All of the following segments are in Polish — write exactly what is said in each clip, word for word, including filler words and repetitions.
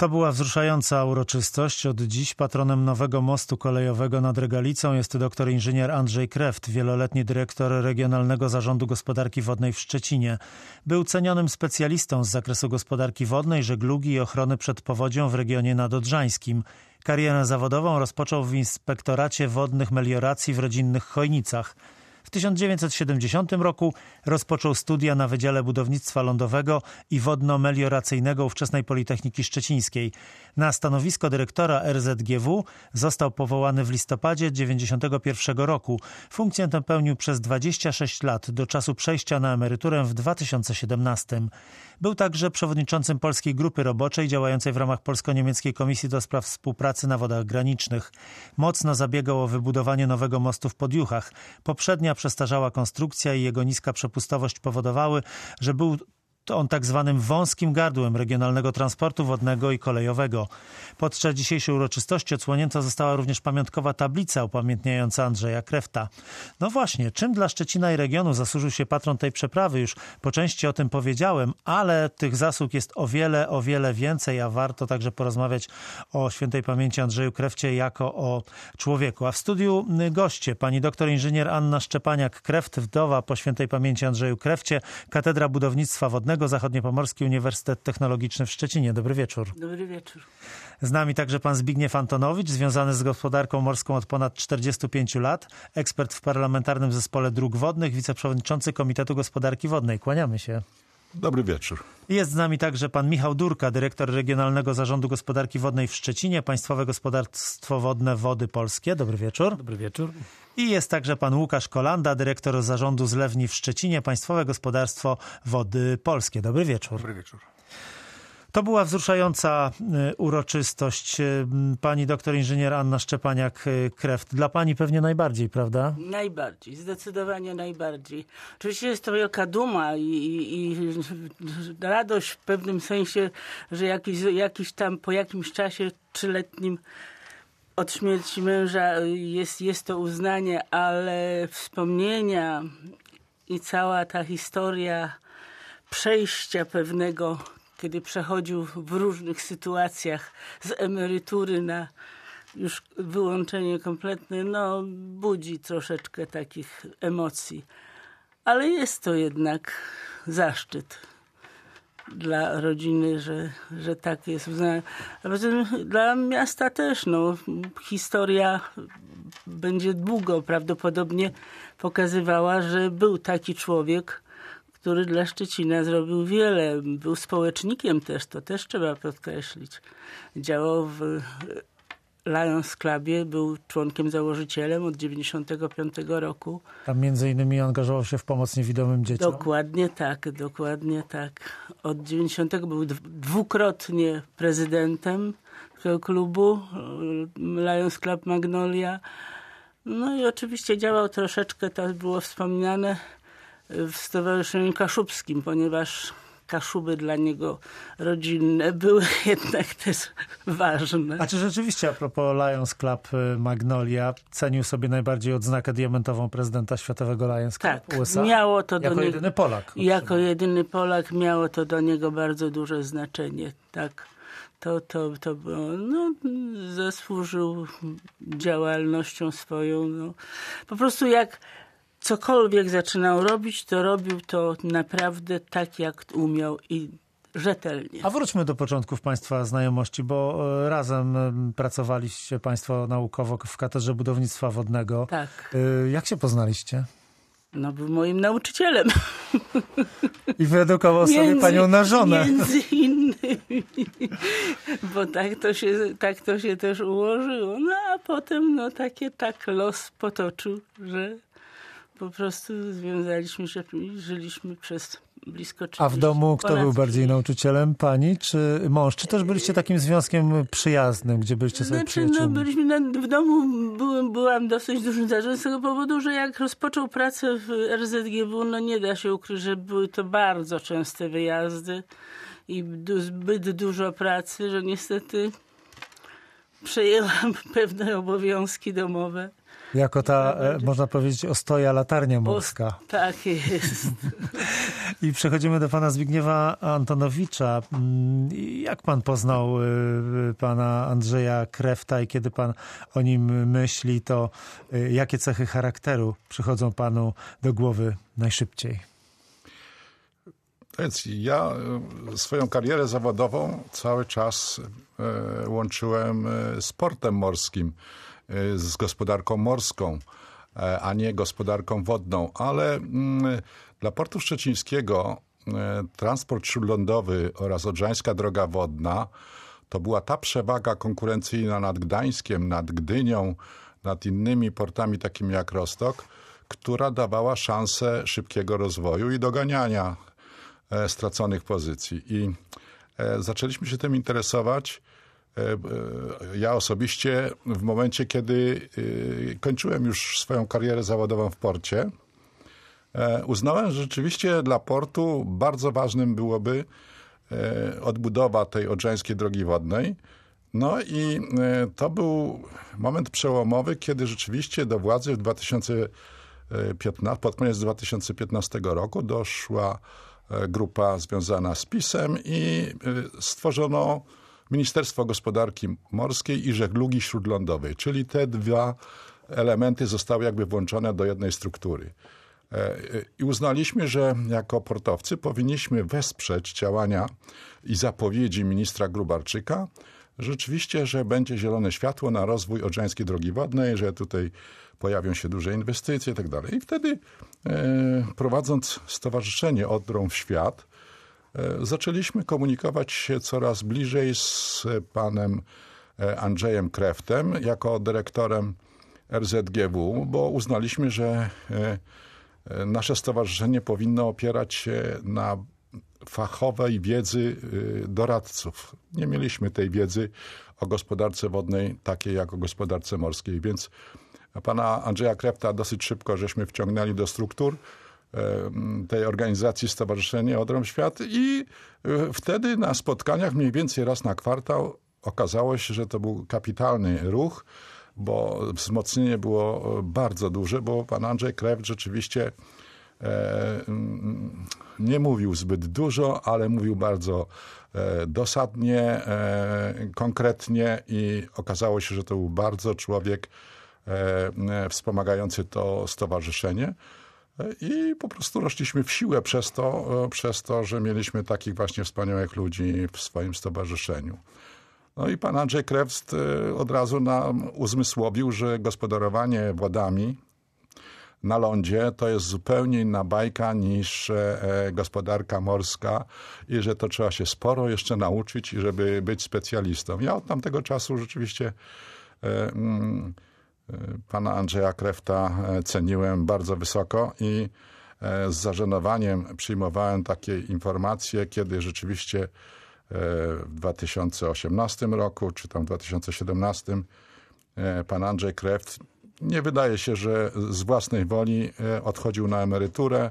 To była wzruszająca uroczystość. Od dziś patronem nowego mostu kolejowego nad Regalicą jest doktor inżynier Andrzej Kreft, wieloletni dyrektor Regionalnego Zarządu Gospodarki Wodnej w Szczecinie. Był cenionym specjalistą z zakresu gospodarki wodnej, żeglugi i ochrony przed powodzią w regionie nadodrzańskim. Karierę zawodową rozpoczął w Inspektoracie Wodnych Melioracji w rodzinnych Chojnicach. W tysiąc dziewięćset siedemdziesiątym roku rozpoczął studia na Wydziale Budownictwa Lądowego i Wodno-Melioracyjnego ówczesnej Politechniki Szczecińskiej. Na stanowisko dyrektora R Z G W został powołany w listopadzie tysiąc dziewięćset dziewięćdziesiątego pierwszego roku. Funkcję tę pełnił przez dwadzieścia sześć lat, do czasu przejścia na emeryturę w dwa tysiące siedemnastym. Był także przewodniczącym Polskiej Grupy Roboczej działającej w ramach Polsko-Niemieckiej Komisji do Spraw Współpracy na Wodach Granicznych. Mocno zabiegał o wybudowanie nowego mostu w Podjuchach. Poprzednia przestarzała konstrukcja i jego niska przepustowość powodowały, że był to on tak zwanym wąskim gardłem regionalnego transportu wodnego i kolejowego. Podczas dzisiejszej uroczystości odsłonięta została również pamiątkowa tablica upamiętniająca Andrzeja Krefta. No właśnie, czym dla Szczecina i regionu zasłużył się patron tej przeprawy? Już po części o tym powiedziałem, ale tych zasług jest o wiele, o wiele więcej, a warto także porozmawiać o świętej pamięci Andrzeju Krefcie jako o człowieku. A w studiu goście, pani doktor inżynier Anna Szczepaniak-Kreft, wdowa po świętej pamięci Andrzeju Krefcie, Katedra Budownictwa Wodnego, Zachodniopomorski Uniwersytet Technologiczny w Szczecinie. Dobry wieczór. Dobry wieczór. Z nami także pan Zbigniew Antonowicz, związany z gospodarką morską od ponad czterdziestu pięciu lat, ekspert w Parlamentarnym Zespole Dróg Wodnych, wiceprzewodniczący Komitetu Gospodarki Wodnej. Kłaniamy się. Dobry wieczór. Jest z nami także pan Michał Durka, dyrektor Regionalnego Zarządu Gospodarki Wodnej w Szczecinie, Państwowe Gospodarstwo Wodne Wody Polskie. Dobry wieczór. Dobry wieczór. I jest także pan Łukasz Kolanda, dyrektor Zarządu Zlewni w Szczecinie, Państwowe Gospodarstwo Wody Polskie. Dobry wieczór. Dobry wieczór. To była wzruszająca uroczystość. Pani doktor inżynier Anna Szczepaniak-Kreft. Dla pani pewnie najbardziej, prawda? Najbardziej, zdecydowanie najbardziej. Oczywiście jest to wielka duma i, i, i radość w pewnym sensie, że jakiś, jakiś tam po jakimś czasie trzyletnim od śmierci męża jest, jest to uznanie, ale wspomnienia i cała ta historia przejścia pewnego, kiedy przechodził w różnych sytuacjach z emerytury na już wyłączenie kompletne, no budzi troszeczkę takich emocji. Ale jest to jednak zaszczyt dla rodziny, że, że tak jest uznane. A poza tym dla miasta też, no, historia będzie długo prawdopodobnie pokazywała, że był taki człowiek, który dla Szczecina zrobił wiele. Był społecznikiem też, to też trzeba podkreślić. Działał w Lions Clubie, był członkiem założycielem od dziewięćdziesiątego piątego roku. Tam między innymi angażował się w pomoc niewidomym dzieciom. Dokładnie tak, dokładnie tak. Od dziewięćdziesiątego był dwukrotnie prezydentem tego klubu Lions Club Magnolia. No i oczywiście działał troszeczkę, to było wspomniane, w Stowarzyszeniu Kaszubskim, ponieważ Kaszuby dla niego rodzinne były jednak też ważne. A czy rzeczywiście a propos Lions Club Magnolia cenił sobie najbardziej odznakę diamentową prezydenta Światowego Lions Club tak, U S A? Miało to jako do jedyny niego, Polak. Jako jedyny Polak miało to do niego bardzo duże znaczenie. Tak. To, to, to było, no, zasłużył działalnością swoją. No. Po prostu jak cokolwiek zaczynał robić, to robił to naprawdę tak, jak umiał i rzetelnie. A wróćmy do początków państwa znajomości, bo razem pracowaliście państwo naukowo w Katedrze Budownictwa Wodnego. Tak. Jak się poznaliście? No, był moim nauczycielem. I wyedukował sobie między, panią na żonę. Między innymi. Bo tak to się, tak to się też ułożyło. No a potem no takie tak los potoczył, że po prostu związaliśmy się i żyliśmy przez blisko trzydzieści lat. A w domu kto był bardziej nauczycielem? Pani czy mąż? Czy też byliście takim związkiem przyjaznym, gdzie byliście sobie znaczy, przyjaciółmi? No, byliśmy na, w domu, byłem, byłam dosyć dużym zarządem z tego powodu, że jak rozpoczął pracę w R Z G W, no nie da się ukryć, że były to bardzo częste wyjazdy i du, zbyt dużo pracy, że niestety przejęłam pewne obowiązki domowe. Jako ta, e, można powiedzieć, ostoja latarnia morska. O, tak jest. I przechodzimy do pana Zbigniewa Antonowicza. Jak pan poznał pana Andrzeja Krefta i kiedy pan o nim myśli, to jakie cechy charakteru przychodzą panu do głowy najszybciej? Więc ja swoją karierę zawodową cały czas łączyłem z sportem morskim, z gospodarką morską, a nie gospodarką wodną. Ale dla Portu Szczecińskiego transport śródlądowy oraz Odrzańska Droga Wodna to była ta przewaga konkurencyjna nad Gdańskiem, nad Gdynią, nad innymi portami takimi jak Rostock, która dawała szansę szybkiego rozwoju i doganiania straconych pozycji. I zaczęliśmy się tym interesować. Ja osobiście w momencie, kiedy kończyłem już swoją karierę zawodową w porcie, uznałem, że rzeczywiście dla portu bardzo ważnym byłoby odbudowa tej Odrzańskiej Drogi Wodnej. No i to był moment przełomowy, kiedy rzeczywiście do władzy w dwa tysiące piętnastym, pod koniec dwa tysiące piętnastego roku doszła grupa związana z PiS-em i stworzono Ministerstwo Gospodarki Morskiej i Żeglugi Śródlądowej, czyli te dwa elementy zostały jakby włączone do jednej struktury. I uznaliśmy, że jako portowcy powinniśmy wesprzeć działania i zapowiedzi ministra Gróbarczyka, rzeczywiście, że będzie zielone światło na rozwój Odrzańskiej Drogi Wodnej, że tutaj pojawią się duże inwestycje i tak dalej. I wtedy e, prowadząc Stowarzyszenie Odrą w Świat, e, zaczęliśmy komunikować się coraz bliżej z panem Andrzejem Kreftem jako dyrektorem R Z G W, bo uznaliśmy, że e, nasze stowarzyszenie powinno opierać się na fachowej wiedzy doradców. Nie mieliśmy tej wiedzy o gospodarce wodnej takiej jak o gospodarce morskiej, więc pana Andrzeja Krefta dosyć szybko żeśmy wciągnęli do struktur tej organizacji Stowarzyszenie Odrą w Świat i wtedy na spotkaniach mniej więcej raz na kwartał okazało się, że to był kapitalny ruch, bo wzmocnienie było bardzo duże, bo pan Andrzej Kreft rzeczywiście nie mówił zbyt dużo, ale mówił bardzo dosadnie, konkretnie i okazało się, że to był bardzo człowiek wspomagający to stowarzyszenie. I po prostu rośliśmy w siłę przez to, przez to, że mieliśmy takich właśnie wspaniałych ludzi w swoim stowarzyszeniu. No i pan Andrzej Kreft od razu nam uzmysłowił, że gospodarowanie wodami na lądzie to jest zupełnie inna bajka niż e, gospodarka morska i że to trzeba się sporo jeszcze nauczyć, żeby być specjalistą. Ja od tamtego czasu rzeczywiście e, m, pana Andrzeja Krefta ceniłem bardzo wysoko i e, z zażenowaniem przyjmowałem takie informacje, kiedy rzeczywiście e, w dwa tysiące osiemnastym roku, czy tam w dwa tysiące siedemnastym e, pan Andrzej Kreft nie wydaje się, że z własnej woli odchodził na emeryturę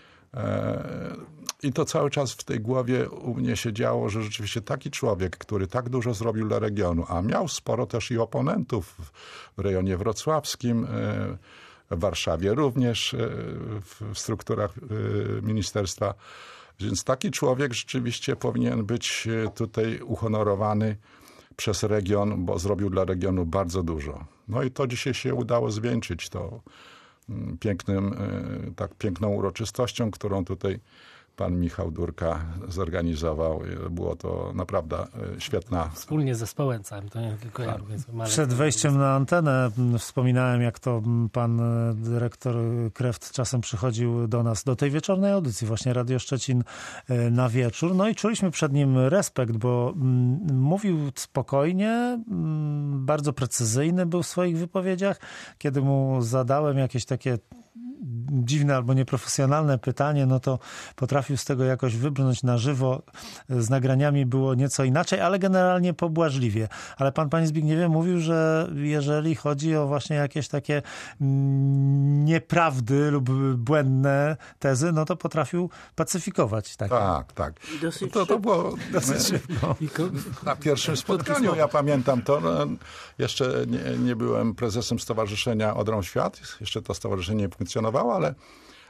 i to cały czas w tej głowie u mnie się działo, że rzeczywiście taki człowiek, który tak dużo zrobił dla regionu, a miał sporo też i oponentów w rejonie wrocławskim, w Warszawie również, w strukturach ministerstwa, więc taki człowiek rzeczywiście powinien być tutaj uhonorowany przez region, bo zrobił dla regionu bardzo dużo. No i to dzisiaj się udało zwieńczyć to pięknym, tak piękną uroczystością, którą tutaj pan Michał Durka zorganizował. Było to naprawdę świetna... Wspólnie ze Społęcem, to nie tylko ja. Ale... Przed wejściem na antenę wspominałem, jak to pan dyrektor Kreft czasem przychodził do nas, do tej wieczornej audycji, właśnie Radio Szczecin na wieczór. No i czuliśmy przed nim respekt, bo mówił spokojnie, bardzo precyzyjny był w swoich wypowiedziach. Kiedy mu zadałem jakieś takie dziwne albo nieprofesjonalne pytanie, no to potrafił z tego jakoś wybrnąć na żywo. Z nagraniami było nieco inaczej, ale generalnie pobłażliwie. Ale pan, panie Zbigniewie, mówił, że jeżeli chodzi o właśnie jakieś takie nieprawdy lub błędne tezy, no to potrafił pacyfikować. Takie. Tak, tak. To, to było dosyć szybko. Na pierwszym spotkaniu, ja pamiętam to, no, jeszcze nie, nie byłem prezesem Stowarzyszenia Odrą Świat, jeszcze to stowarzyszenie nie funkcjonowało, ale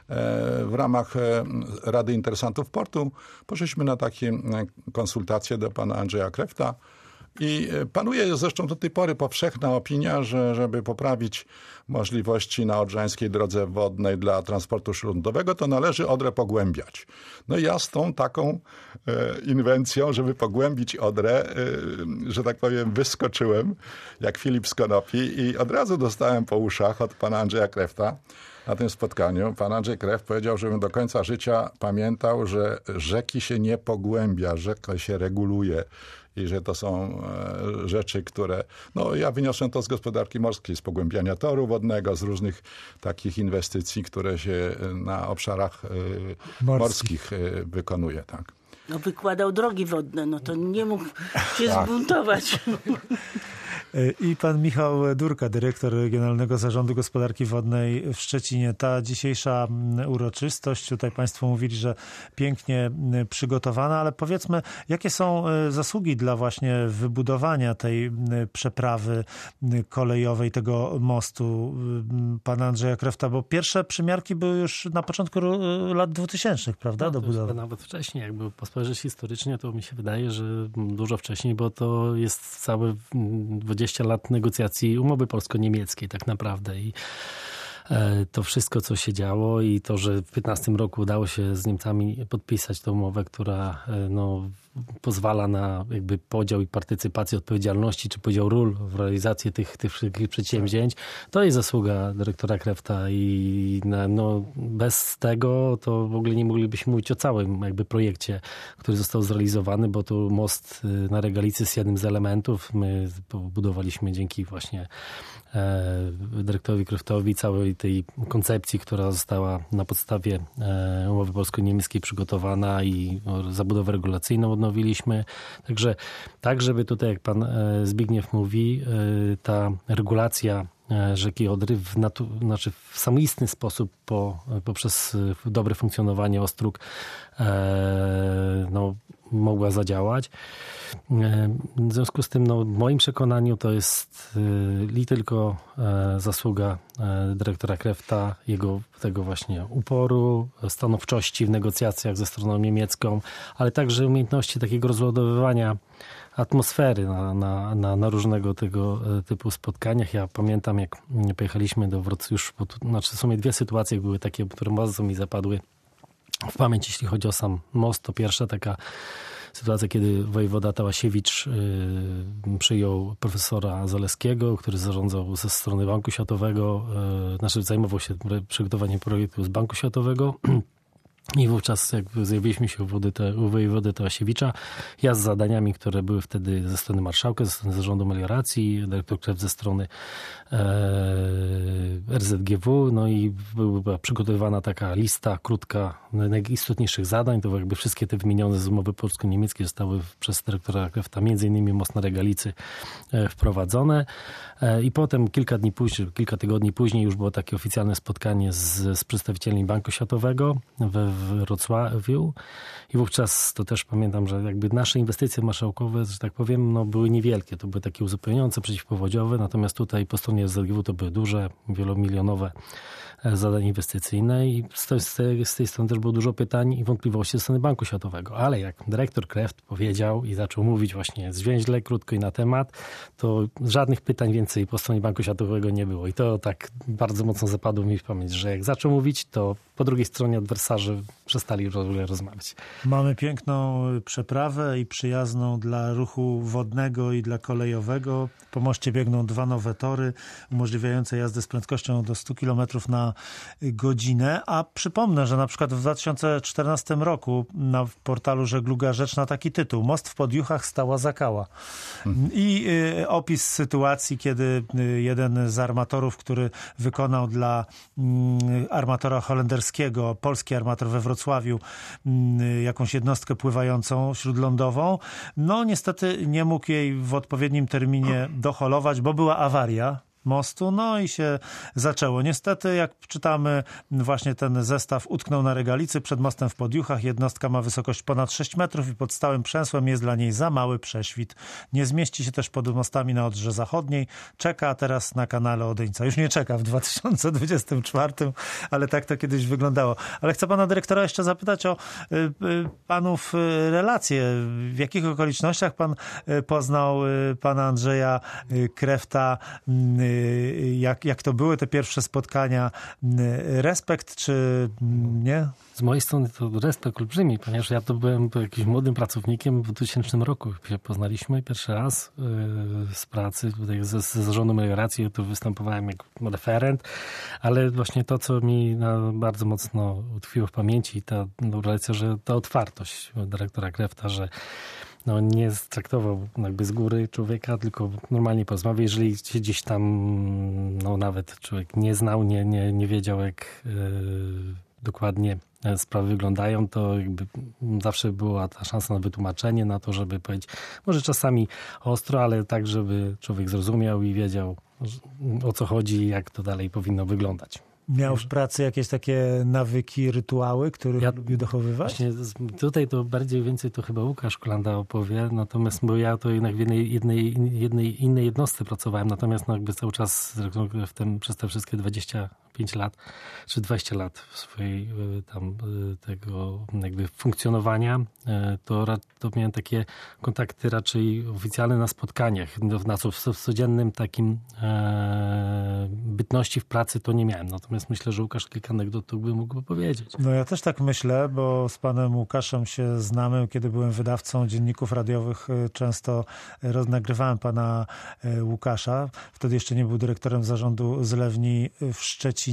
w ramach Rady Interesantów Portu poszliśmy na takie konsultacje do pana Andrzeja Krefta. I panuje zresztą do tej pory powszechna opinia, że żeby poprawić możliwości na Odrzańskiej drodze wodnej dla transportu śródlądowego, to należy Odrę pogłębiać. No i ja z tą taką e, inwencją, żeby pogłębić Odrę, e, że tak powiem, wyskoczyłem jak Filip z Konopi i od razu dostałem po uszach od pana Andrzeja Krefta na tym spotkaniu. Pan Andrzej Kreft powiedział, żebym do końca życia pamiętał, że rzeki się nie pogłębia, rzekę się reguluje. I że to są e, rzeczy, które... No ja wyniosłem to z gospodarki morskiej, z pogłębiania toru wodnego, z różnych takich inwestycji, które się na obszarach e, morskich e, wykonuje. Tak. No wykładał drogi wodne, no to nie mógł się tak. zbuntować. I pan Michał Durka, dyrektor Regionalnego Zarządu Gospodarki Wodnej w Szczecinie. Ta dzisiejsza uroczystość, tutaj państwo mówili, że pięknie przygotowana, ale powiedzmy, jakie są zasługi dla właśnie wybudowania tej przeprawy kolejowej, tego mostu pana Andrzeja Krefta, bo pierwsze przymiarki były już na początku lat dwutysięcznych, prawda, no, do budowy? Nawet wcześniej, jakby pospojrzeć historycznie, to mi się wydaje, że dużo wcześniej, bo to jest całe dwadzieścia lat negocjacji umowy polsko-niemieckiej tak naprawdę i to wszystko, co się działo i to, że w piętnastym roku udało się z Niemcami podpisać tę umowę, która no, pozwala na jakby podział i partycypację odpowiedzialności, czy podział ról w realizacji tych, tych wszystkich przedsięwzięć, to jest zasługa dyrektora Krefta i no, bez tego to w ogóle nie moglibyśmy mówić o całym jakby projekcie, który został zrealizowany, bo to most na Regalicy jest jednym z elementów. My budowaliśmy dzięki właśnie dyrektorowi Kreftowi całej tej koncepcji, która została na podstawie umowy polsko-niemieckiej przygotowana i zabudowę regulacyjną odnowiliśmy. Także tak, żeby tutaj, jak pan Zbigniew mówi, ta regulacja rzeki Odry w, natu- znaczy w samoistny sposób po, poprzez dobre funkcjonowanie ostróg no, mogła zadziałać. W związku z tym, no, w moim przekonaniu to jest li tylko zasługa dyrektora Krefta, jego tego właśnie uporu, stanowczości w negocjacjach ze stroną niemiecką, ale także umiejętności takiego rozładowywania atmosfery na, na, na, na różnego tego typu spotkaniach. Ja pamiętam, jak pojechaliśmy do Wrocławia, już, bo tu, znaczy w sumie dwie sytuacje były takie, które bardzo mi zapadły w pamięć, jeśli chodzi o sam most. To pierwsza taka sytuacja, kiedy wojewoda Tałasiewicz y, przyjął profesora Zaleskiego, który zarządzał ze strony Banku Światowego, y, znaczy zajmował się przygotowaniem projektu z Banku Światowego. I wówczas jak zjawiliśmy się u wojewody Tałasiewicza, ja z zadaniami, które były wtedy ze strony marszałka, ze strony zarządu melioracji, dyrektor Kreft ze strony e, R Z G W, no i była przygotowywana taka lista krótka najistotniejszych zadań, to jakby wszystkie te wymienione z umowy polsko-niemieckiej zostały przez dyrektora Krefta, między innymi most na Regalicy, e, wprowadzone. E, I potem kilka dni później, kilka tygodni później już było takie oficjalne spotkanie z, z przedstawicielami Banku Światowego we w Wrocławiu i wówczas to też pamiętam, że jakby nasze inwestycje marszałkowe, że tak powiem, no były niewielkie. To były takie uzupełniające, przeciwpowodziowe, natomiast tutaj po stronie R Z G W to były duże, wielomilionowe zadań inwestycyjne i z tej, z, tej, z tej strony też było dużo pytań i wątpliwości ze strony Banku Światowego. Ale jak dyrektor Kreft powiedział i zaczął mówić właśnie zwięźle, krótko i na temat, to żadnych pytań więcej po stronie Banku Światowego nie było. I to tak bardzo mocno zapadło mi w pamięć, że jak zaczął mówić, to po drugiej stronie adwersarze przestali w ogóle rozmawiać. Mamy piękną przeprawę i przyjazną dla ruchu wodnego i dla kolejowego. Po moście biegną dwa nowe tory umożliwiające jazdę z prędkością do stu kilometrów na godzinę. A przypomnę, że na przykład w dwa tysiące czternastym roku na portalu Żegluga Rzeczna taki tytuł: Most w Podjuchach stała zakała. I y, opis sytuacji, kiedy y, jeden z armatorów, który wykonał dla y, armatora holenderskiego, polski armator we Wrocławiu, y, jakąś jednostkę pływającą śródlądową, no niestety nie mógł jej w odpowiednim terminie doholować, bo była awaria. mostu, no i się zaczęło. Niestety, jak czytamy, właśnie ten zestaw utknął na regalicy przed mostem w Podjuchach. Jednostka ma wysokość ponad sześć metrów i pod stałym przęsłem jest dla niej za mały prześwit. Nie zmieści się też pod mostami na Odrze Zachodniej. Czeka teraz na kanale Odyńca. Już nie czeka w dwa tysiące dwudziestym czwartym, ale tak to kiedyś wyglądało. Ale chcę pana dyrektora jeszcze zapytać o y, y, panów y, relacje. W jakich okolicznościach pan y, poznał y, pana Andrzeja y, Krefta? Y, jak, jak to były te pierwsze spotkania? Y, respekt czy y, nie? Z mojej strony to respekt olbrzymi, ponieważ ja to byłem jakimś młodym pracownikiem w dwutysięcznym roku. Się poznaliśmy pierwszy raz yy, z pracy, tutaj ze, ze zarządu melioracji, tu występowałem jako referent, ale właśnie to, co mi no, bardzo mocno utkwiło w pamięci, ta no, relacja, że ta otwartość dyrektora Krefta, że no, nie traktował jakby z góry człowieka, tylko normalnie porozmawiał. Jeżeli się gdzieś tam no, nawet człowiek nie znał, nie, nie, nie wiedział, jak yy, dokładnie sprawy wyglądają, to jakby zawsze była ta szansa na wytłumaczenie, na to, żeby powiedzieć, może czasami ostro, ale tak, żeby człowiek zrozumiał i wiedział, o co chodzi i jak to dalej powinno wyglądać. Miał w pracy jakieś takie nawyki, rytuały, których ja, lubił dochowywać? Właśnie tutaj to bardziej więcej to chyba Łukasz Kolanda opowie, natomiast bo ja to jednak w jednej, jednej, jednej innej jednostce pracowałem, natomiast no jakby cały czas w tym, przez te wszystkie dwadzieścia pięć lat, czy dwadzieścia lat w swojej tam tego jakby funkcjonowania, to, to miałem takie kontakty raczej oficjalne na spotkaniach. Na co w codziennym takim e, bytności w pracy to nie miałem. Natomiast myślę, że Łukasz kilka anegdot tu by mógł powiedzieć. No ja też tak myślę, bo z panem Łukaszem się znamy. Kiedy byłem wydawcą dzienników radiowych, często nagrywałem pana Łukasza. Wtedy jeszcze nie był dyrektorem zarządu Zlewni w Szczecinie.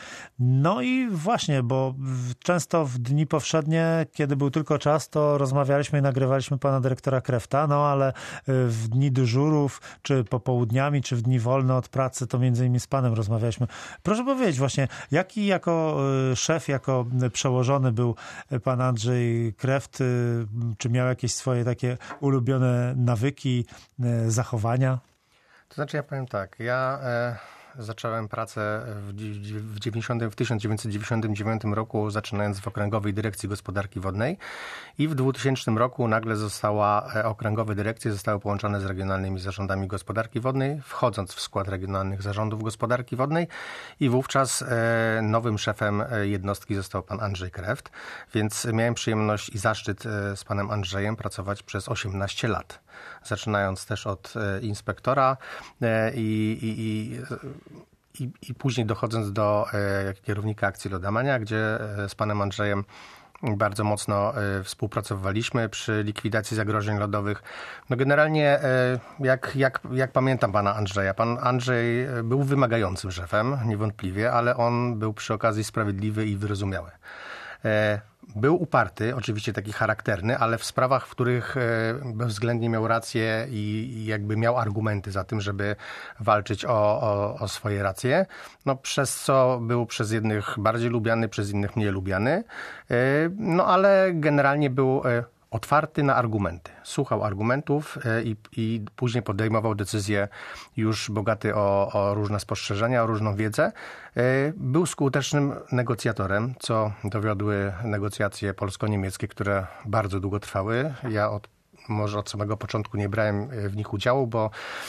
No i właśnie, bo często w dni powszednie, kiedy był tylko czas, to rozmawialiśmy i nagrywaliśmy pana dyrektora Krefta, no ale w dni dyżurów, czy popołudniami, czy w dni wolne od pracy, to między innymi z panem rozmawialiśmy. Proszę powiedzieć właśnie, jaki jako szef, jako przełożony był pan Andrzej Kreft? Czy miał jakieś swoje takie ulubione nawyki, zachowania? To znaczy ja powiem tak, ja... E... Zacząłem pracę w, w, dziewięćdziesiątym, w tysiąc dziewięćset dziewięćdziesiątym dziewiątym roku, zaczynając w Okręgowej Dyrekcji Gospodarki Wodnej i w dwutysięcznym roku nagle została, okręgowe dyrekcje zostały połączone z regionalnymi zarządami gospodarki wodnej, wchodząc w skład regionalnych zarządów gospodarki wodnej i wówczas e, nowym szefem jednostki został pan Andrzej Kreft, więc miałem przyjemność i zaszczyt e, z panem Andrzejem pracować przez osiemnaście lat. Zaczynając też od e, inspektora e, i, i, i, i później dochodząc do e, kierownika akcji Lodamania, gdzie e, z panem Andrzejem bardzo mocno e, współpracowaliśmy przy likwidacji zagrożeń lodowych. No generalnie e, jak, jak, jak pamiętam pana Andrzeja, pan Andrzej był wymagającym szefem, niewątpliwie, ale on był przy okazji sprawiedliwy i wyrozumiały. E, Był uparty, oczywiście taki charakterny, ale w sprawach, w których bezwzględnie miał rację i jakby miał argumenty za tym, żeby walczyć o, o, o swoje racje, no przez co był przez jednych bardziej lubiany, przez innych mniej lubiany, no ale generalnie był otwarty na argumenty. Słuchał argumentów i, i później podejmował decyzje już bogaty o, o różne spostrzeżenia, o różną wiedzę. Był skutecznym negocjatorem, co dowiodły negocjacje polsko-niemieckie, które bardzo długo trwały. Ja od może od samego początku nie brałem w nich udziału, bo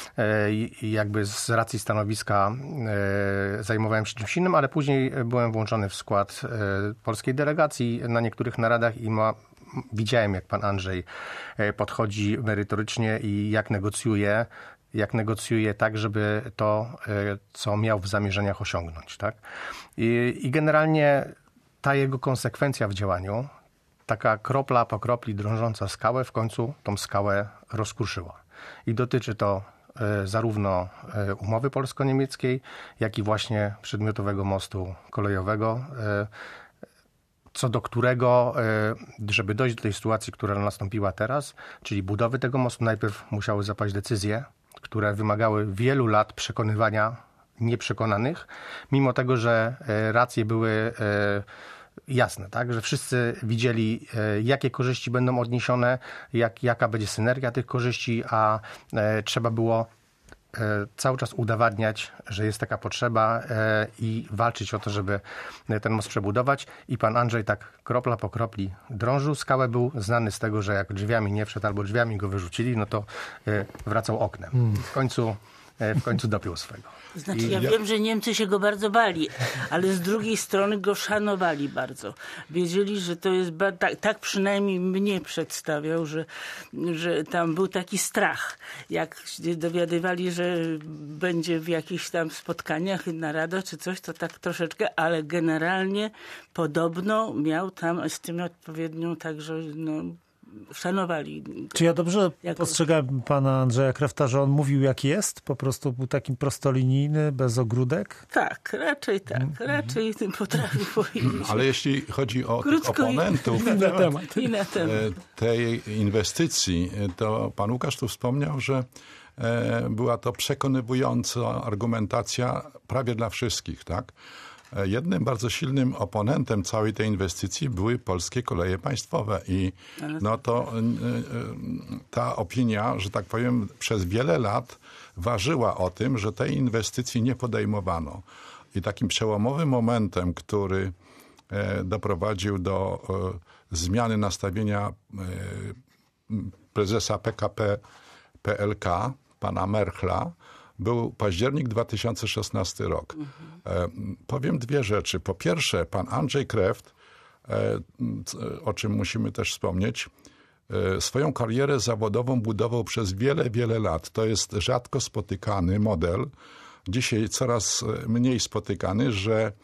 jakby z racji stanowiska zajmowałem się czymś innym, ale później byłem włączony w skład polskiej delegacji na niektórych naradach i ma widziałem, jak pan Andrzej podchodzi merytorycznie i jak negocjuje, jak negocjuje tak, żeby to, co miał w zamierzeniach osiągnąć. Tak? I, i generalnie ta jego konsekwencja w działaniu, taka kropla po kropli drążąca skałę, w końcu tą skałę rozkruszyła. I dotyczy to zarówno umowy polsko-niemieckiej, jak i właśnie przedmiotowego mostu kolejowego, co do którego, żeby dojść do tej sytuacji, która nastąpiła teraz, czyli budowy tego mostu, najpierw musiały zapaść decyzje, które wymagały wielu lat przekonywania nieprzekonanych, mimo tego, że racje były jasne, tak, że wszyscy widzieli, jakie korzyści będą odniesione, jak, jaka będzie synergia tych korzyści, a trzeba było cały czas udowadniać, że jest taka potrzeba i walczyć o to, żeby ten most przebudować. I pan Andrzej tak kropla po kropli drążył. Skałę był znany z tego, że jak drzwiami nie wszedł albo drzwiami go wyrzucili, no to wracał oknem. W końcu, w końcu dopiął swego. Znaczy, I ja ja... wiem, że Niemcy się go bardzo bali, ale z drugiej strony go szanowali bardzo. Wiedzieli, że to jest, ba- tak, tak przynajmniej mnie przedstawiał, że, że tam był taki strach. Jak się dowiadywali, że będzie w jakichś tam spotkaniach, naradach czy coś, to tak troszeczkę, ale generalnie podobno miał tam z tym odpowiednią także, no, szanowali. Czy ja dobrze jako... postrzegałem pana Andrzeja Krefta, że on mówił jak jest? Po prostu był takim prostolinijny, bez ogródek? Tak, raczej tak. Raczej tym potrafił powiedzieć. Ale jeśli chodzi o tych Krótko oponentów i na temat. I na temat. tej inwestycji, to pan Łukasz tu wspomniał, że była to przekonywująca argumentacja prawie dla wszystkich, tak? Jednym bardzo silnym oponentem całej tej inwestycji były Polskie Koleje Państwowe i no to ta opinia, że tak powiem, przez wiele lat ważyła o tym, że tej inwestycji nie podejmowano. I takim przełomowym momentem, który doprowadził do zmiany nastawienia prezesa P K P P L K, pana Merchla, był październik dwa tysiące szesnasty rok. Mhm. Powiem dwie rzeczy. Po pierwsze, pan Andrzej Kreft, o czym musimy też wspomnieć, swoją karierę zawodową budował przez wiele, wiele lat. To jest rzadko spotykany model, dzisiaj coraz mniej spotykany, że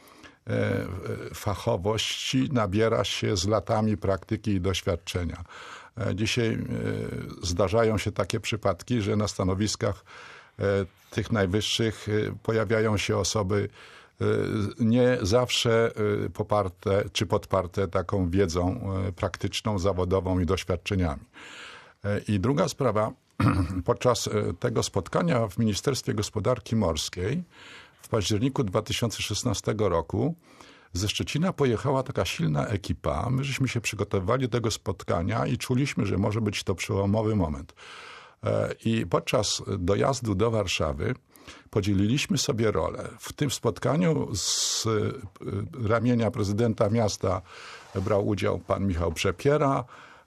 fachowości nabiera się z latami praktyki i doświadczenia. Dzisiaj zdarzają się takie przypadki, że na stanowiskach tych najwyższych pojawiają się osoby nie zawsze poparte czy podparte taką wiedzą praktyczną, zawodową i doświadczeniami. I druga sprawa, podczas tego spotkania w Ministerstwie Gospodarki Morskiej w październiku dwa tysiące szesnastego roku ze Szczecina pojechała taka silna ekipa. My żeśmy się przygotowywali do tego spotkania i czuliśmy, że może być to przełomowy moment. I podczas dojazdu do Warszawy podzieliliśmy sobie rolę. W tym spotkaniu z ramienia prezydenta miasta brał udział pan Michał Przepiera.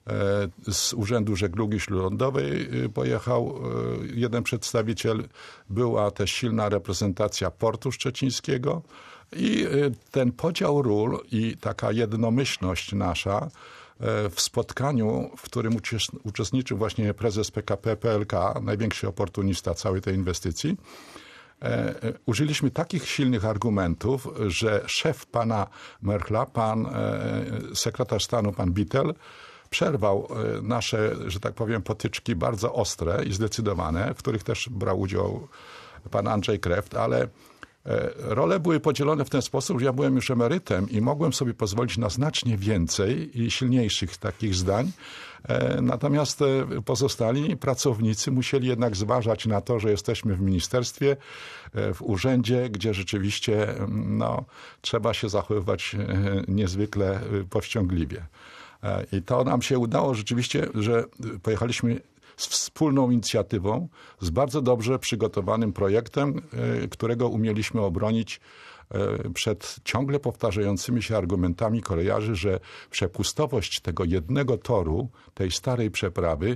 Z Urzędu Żeglugi Śródlądowej pojechał jeden przedstawiciel. Była też silna reprezentacja Portu Szczecińskiego. I ten podział ról i taka jednomyślność nasza w spotkaniu, w którym uczestniczył właśnie prezes P K P P L K, największy oportunista całej tej inwestycji, użyliśmy takich silnych argumentów, że szef pana Merchla, pan sekretarz stanu, pan Bittel, przerwał nasze, że tak powiem, potyczki bardzo ostre i zdecydowane, w których też brał udział pan Andrzej Kreft, ale role były podzielone w ten sposób, że ja byłem już emerytem i mogłem sobie pozwolić na znacznie więcej i silniejszych takich zdań. Natomiast pozostali pracownicy musieli jednak zważać na to, że jesteśmy w ministerstwie, w urzędzie, gdzie rzeczywiście no, trzeba się zachowywać niezwykle powściągliwie. I to nam się udało rzeczywiście, że pojechaliśmy z wspólną inicjatywą, z bardzo dobrze przygotowanym projektem, którego umieliśmy obronić przed ciągle powtarzającymi się argumentami kolejarzy, że przepustowość tego jednego toru, tej starej przeprawy,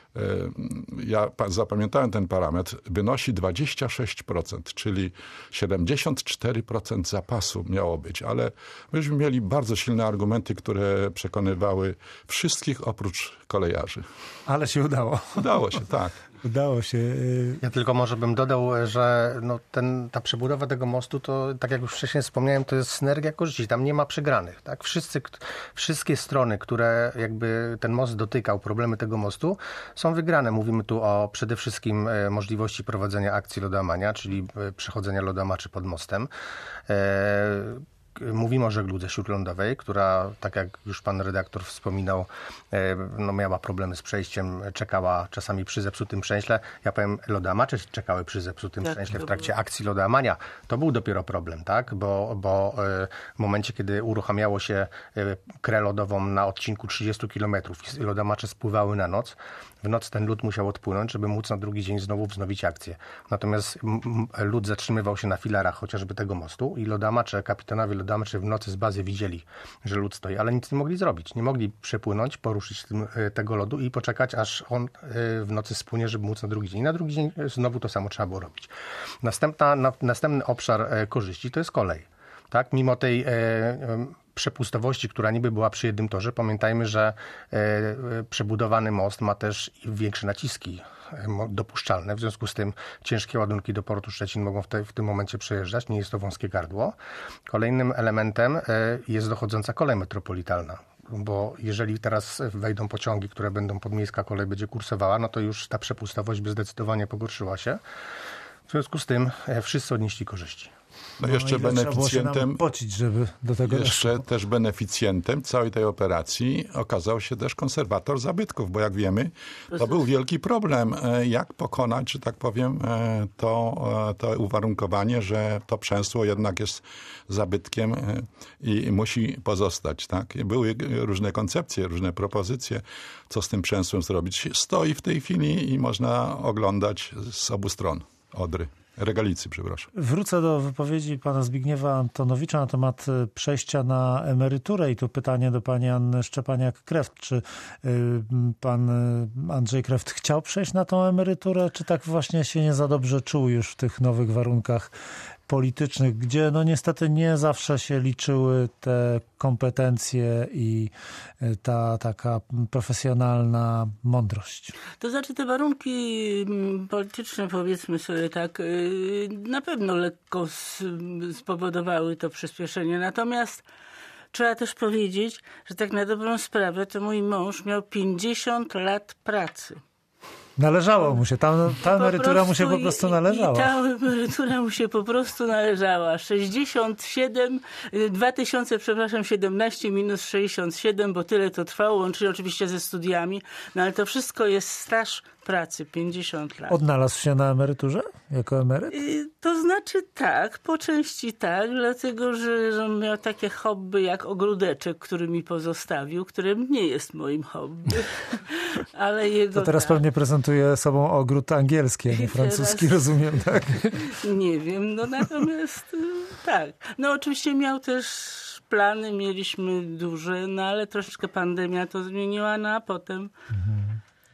ja zapamiętałem ten parametr, wynosi dwadzieścia sześć procent, czyli siedemdziesiąt cztery procent zapasu miało być, ale myśmy mieli bardzo silne argumenty, które przekonywały wszystkich oprócz kolejarzy. Ale się udało. Udało się, tak. Udało się. Ja tylko może bym dodał, że no ten, ta przebudowa tego mostu, to tak jak już wcześniej wspomniałem, to jest synergia korzyści. Tam nie ma przegranych. Tak? Wszyscy, wszystkie strony, które jakby ten most dotykał, problemy tego mostu, są wygrane. Mówimy tu o przede wszystkim możliwości prowadzenia akcji lodołamania, czyli przechodzenia lodołamaczy pod mostem. mówimy o żegludze śródlądowej, która, tak jak już pan redaktor wspominał, no miała problemy z przejściem, czekała czasami przy zepsutym przęśle. Ja powiem, lodamacze czekały przy zepsutym tak, przęśle w trakcie akcji lodoamania. To był dopiero problem, tak? Bo, bo w momencie, kiedy uruchamiało się krę lodową na odcinku trzydziestu kilometrów i lodamacze spływały na noc, w noc ten lód musiał odpłynąć, żeby móc na drugi dzień znowu wznowić akcję. Natomiast lód zatrzymywał się na filarach chociażby tego mostu i lodamacze, kapitanowie lodamacze w nocy z bazy widzieli, że lód stoi, ale nic nie mogli zrobić. Nie mogli przepłynąć, poruszyć tym, tego lodu i poczekać, aż on w nocy spłynie, żeby móc na drugi dzień. Na drugi dzień znowu to samo trzeba było robić. Następna, na, następny obszar korzyści to jest kolej. Tak? Mimo tej e, przepustowości, która niby była przy jednym torze, pamiętajmy, że e, przebudowany most ma też większe naciski dopuszczalne. W związku z tym ciężkie ładunki do portu Szczecin mogą w, te, w tym momencie przejeżdżać. Nie jest to wąskie gardło. Kolejnym elementem e, jest dochodząca kolej metropolitalna. Bo jeżeli teraz wejdą pociągi, które będą podmiejska kolej będzie kursowała, no to już ta przepustowość by zdecydowanie pogorszyła się. W związku z tym e, wszyscy odnieśli korzyści. No jeszcze no beneficjentem, pocić, żeby do tego jeszcze doszło. też beneficjentem całej tej operacji okazał się też konserwator zabytków, bo jak wiemy, to był wielki problem, jak pokonać, że tak powiem, to, to uwarunkowanie, że to przęsło jednak jest zabytkiem i musi pozostać. Tak? Były różne koncepcje, różne propozycje, co z tym przęsłem zrobić. Stoi w tej chwili i można oglądać z obu stron Odry. Regalicy, przepraszam. Wrócę do wypowiedzi pana Zbigniewa Antonowicza na temat przejścia na emeryturę i tu pytanie do pani Anny Szczepaniak-Kreft. Czy pan Andrzej Kreft chciał przejść na tą emeryturę, czy tak właśnie się nie za dobrze czuł już w tych nowych warunkach politycznych, gdzie no niestety nie zawsze się liczyły te kompetencje i ta taka profesjonalna mądrość? To znaczy te warunki polityczne, powiedzmy sobie tak, na pewno lekko spowodowały to przyspieszenie. Natomiast trzeba też powiedzieć, że tak na dobrą sprawę to mój mąż miał pięćdziesiąt lat pracy. Należało mu się, ta, ta emerytura mu się po prostu należała. I ta emerytura mu się po prostu należała. sześćdziesiąt siedem, dwa tysiące, przepraszam, siedemnaście minus sześćdziesiąt siedem, bo tyle to trwało, łącznie oczywiście ze studiami, no ale to wszystko jest staż pracy, pięćdziesiąt lat. Odnalazł się na emeryturze jako emeryt? To znaczy tak, po części tak, dlatego że, że on miał takie hobby jak ogródeczek, który mi pozostawił, które nie jest moim hobby, ale jego to teraz tak. Pewnie prezentuje sobą ogród angielski, a nie francuski, teraz... rozumiem, tak? Nie wiem, no natomiast tak. No oczywiście miał też plany, mieliśmy duże, no ale troszeczkę pandemia to zmieniła, no a potem mhm.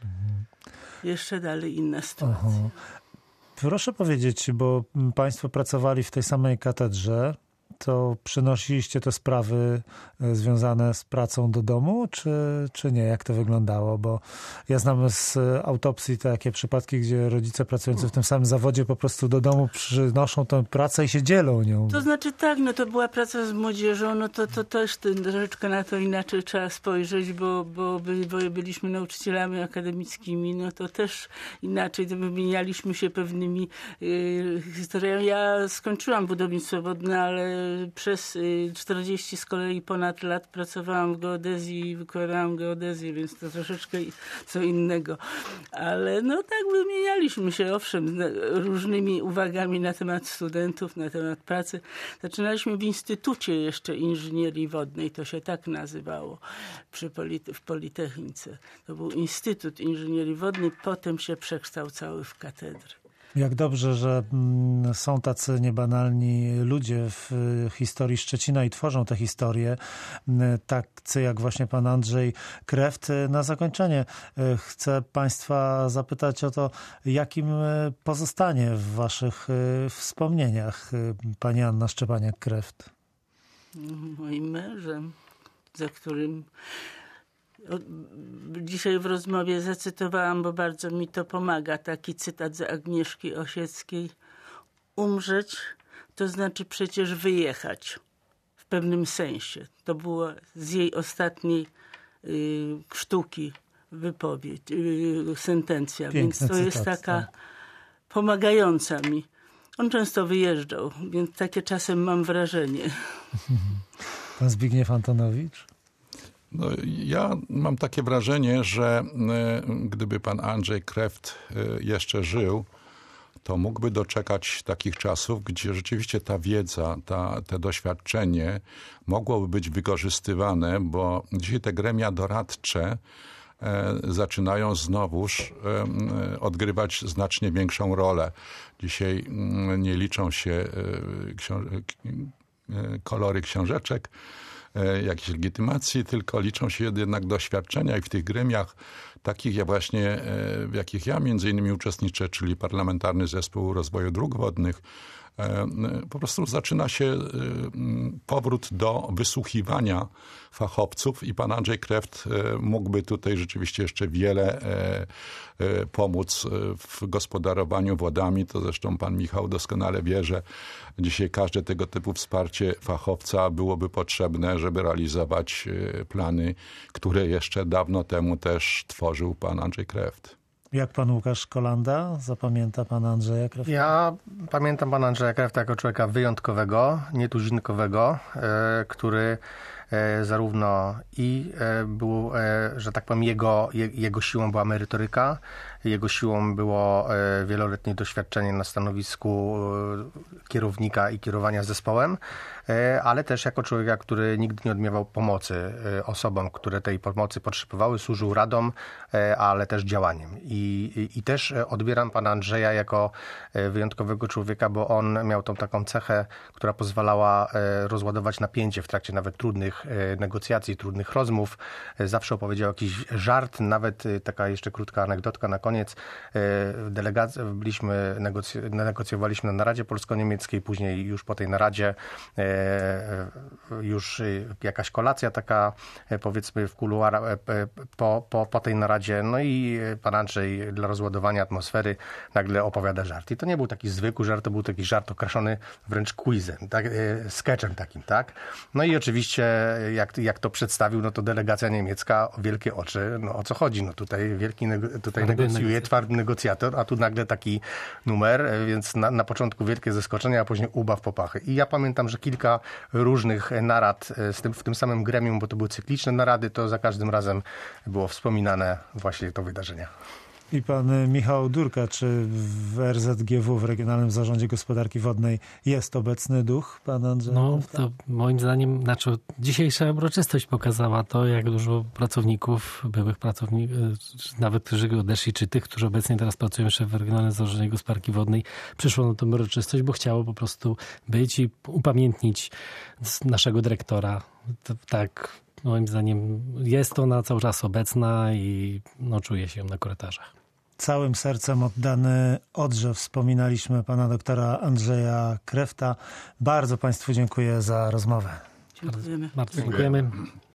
jeszcze dalej inne sytuacje. Aha. Proszę powiedzieć, bo państwo pracowali w tej samej katedrze, to przynosiliście te sprawy związane z pracą do domu, czy, czy nie? Jak to wyglądało? Bo ja znam z autopsji takie przypadki, gdzie rodzice pracujący w tym samym zawodzie po prostu do domu przynoszą tę pracę i się dzielą nią. To znaczy tak, no to była praca z młodzieżą, no to, to też troszeczkę na to inaczej trzeba spojrzeć, bo, bo, by, bo byliśmy nauczycielami akademickimi, no to też inaczej, to wymienialiśmy się pewnymi yy, historiami. Ja skończyłam budownictwo wodne, ale przez czterdzieści z kolei ponad lat pracowałam w geodezji i wykładałam geodezję, więc to troszeczkę co innego. Ale no tak wymienialiśmy się, owszem, różnymi uwagami na temat studentów, na temat pracy. Zaczynaliśmy w Instytucie jeszcze Inżynierii Wodnej, to się tak nazywało przy Polite- w Politechnice. To był Instytut Inżynierii Wodnej, potem się przekształcały w katedry. Jak dobrze, że są tacy niebanalni ludzie w historii Szczecina i tworzą te historie, tacy jak właśnie pan Andrzej Kreft. Na zakończenie chcę państwa zapytać o to, jakim pozostanie w waszych wspomnieniach pani Anna Szczepaniak-Kreft? Moim mężem, za którym dzisiaj w rozmowie zacytowałam, bo bardzo mi to pomaga, taki cytat z Agnieszki Osieckiej. Umrzeć to znaczy przecież wyjechać w pewnym sensie. To było z jej ostatniej y, sztuki wypowiedź, y, sentencja. Piękny Więc to cytat, jest taka tak. pomagająca mi On często wyjeżdżał, więc takie czasem mam wrażenie. Pan Zbigniew Antonowicz? No, ja mam takie wrażenie, że y, gdyby pan Andrzej Kreft y, jeszcze żył, to mógłby doczekać takich czasów, gdzie rzeczywiście ta wiedza, ta, te doświadczenie mogłoby być wykorzystywane, bo dzisiaj te gremia doradcze e, zaczynają znowuż e, odgrywać znacznie większą rolę. Dzisiaj m, nie liczą się e, książ- e, kolory książeczek, e, jakiejś legitymacji, tylko liczą się jednak doświadczenia i w tych gremiach takich ja właśnie, w jakich ja między innymi uczestniczę, czyli Parlamentarny Zespół Rozwoju Dróg Wodnych, po prostu zaczyna się powrót do wysłuchiwania fachowców i pan Andrzej Kreft mógłby tutaj rzeczywiście jeszcze wiele pomóc w gospodarowaniu wodami. To zresztą pan Michał doskonale wie, że dzisiaj każde tego typu wsparcie fachowca byłoby potrzebne, żeby realizować plany, które jeszcze dawno temu też tworzył pan Andrzej Kreft. Jak pan Łukasz Kolanda? Zapamięta pan Andrzeja Krefta? Ja pamiętam pana Andrzeja Krefta jako człowieka wyjątkowego, nietuzinkowego, e, który e, zarówno i e, był, e, że tak powiem, jego, je, jego siłą była merytoryka, jego siłą było e, wieloletnie doświadczenie na stanowisku e, kierownika i kierowania zespołem, e, ale też jako człowieka, który nigdy nie odmiewał pomocy e, osobom, które tej pomocy potrzebowały, służył radą, e, ale też działaniem. I, i, I też odbieram pana Andrzeja jako e, wyjątkowego człowieka, bo on miał tą taką cechę, która pozwalała e, rozładować napięcie w trakcie nawet trudnych e, negocjacji, trudnych rozmów. E, zawsze opowiedział jakiś żart, nawet e, taka jeszcze krótka anegdotka na koniec. W delegacji byliśmy, negoc- negocjowaliśmy na naradzie polsko-niemieckiej, później już po tej naradzie e, już jakaś kolacja taka, powiedzmy w kuluarach po, po, po tej naradzie. No i pan Andrzej dla rozładowania atmosfery nagle opowiada żart. I to nie był taki zwykły żart, to był taki żart okraszony wręcz quizem, tak, sketchem takim, tak. No i oczywiście jak, jak to przedstawił, no to delegacja niemiecka, wielkie oczy, no o co chodzi? No tutaj wielki nego- tutaj negocjuje, twardy negocjator, a tu nagle taki numer, więc na, na początku wielkie zaskoczenie, a później ubaw popachy. I ja pamiętam, że kilka różnych narad z tym, w tym samym gremium, bo to były cykliczne narady, to za każdym razem było wspominane właśnie to wydarzenie. I pan Michał Durka, czy w R Z G W, w Regionalnym Zarządzie Gospodarki Wodnej, jest obecny duch pana Andrzeja? No to moim zdaniem, znaczy dzisiejsza uroczystość pokazała to, jak dużo pracowników, byłych pracowników, nawet którzy odeszli, czy tych, którzy obecnie teraz pracują jeszcze w Regionalnym Zarządzie Gospodarki Wodnej, przyszło na tę uroczystość, bo chciało po prostu być i upamiętnić naszego dyrektora. To, tak, moim zdaniem jest ona cały czas obecna i no, czuje się ją na korytarzach. Całym sercem oddany odrzew wspominaliśmy pana doktora Andrzeja Krefta. Bardzo państwu dziękuję za rozmowę. Dziękujemy. Bardzo dziękujemy.